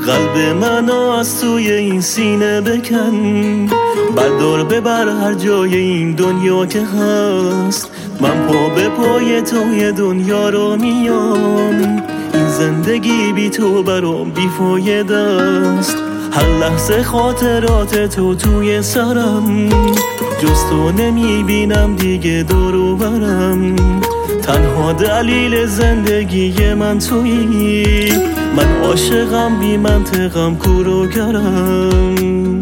قلب منو از توی این سینه بکن، بردار ببر هر جای این دنیا که هست. من پا به پای توی دنیا رو میام، این زندگی بی تو برام بیفایده است. هر لحظه خاطرات تو توی سرم، جز تو نمیبینم دیگه دور و برم. تنها دلیل زندگی من تویی، من عاشقم بی منطقم کور و گرم.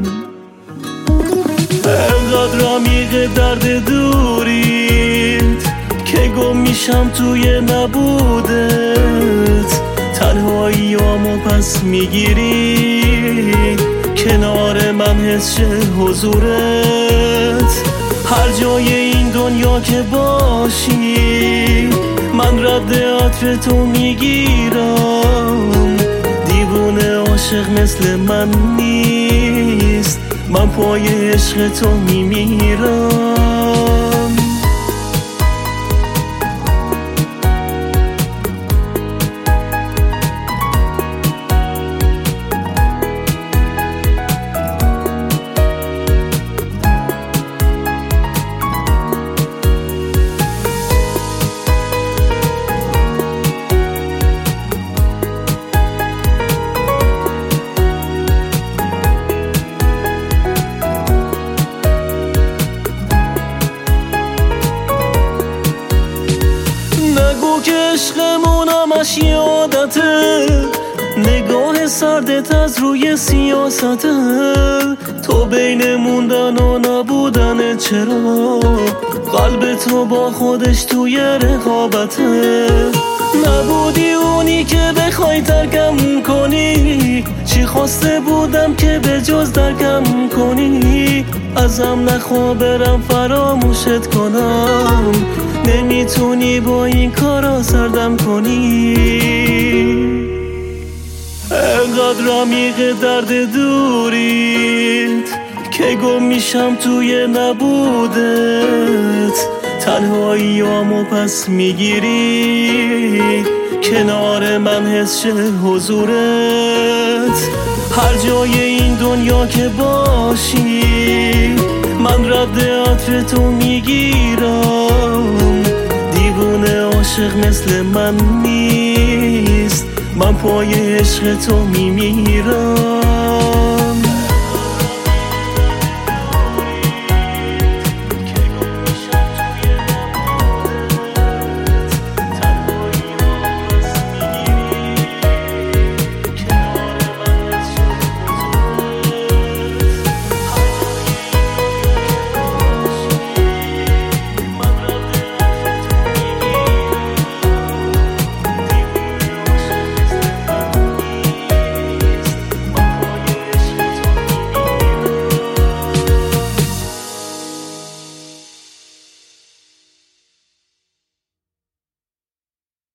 انقدر عمیق درد دوریت که گم میشم توی نبودت. تنهاییامو پس میگیری، کنار من حس حضورت. هر جای این دنیا که باشی، من رد عطر تو میگیرم. دیوونه عاشق مثل من نیست، من پای عشق تو میمیرم. نگو که عشقمون همش یادته، نگاه سردت از روی سیاسته. تو بین موندن و نبودن چرا، قلب تو با خودش توی رقابته. نبودی اونی که بخوای ترکم کنی، چی خواسته بودم که به جز درکم کنی. ازم نخوا برم فراموشت کنم، نمیتونی با این کارا سردم کنی. انقدر عمیق درد دوریت که گم میشم توی نبودت. تنهاییامو پس میگیری، کنار من حس حضورت. هر جای این دنیا که باشی، من رد عطر تو میگیرم. دیوونه عاشق مثل من نیست، من پای عشق تو میمیرم.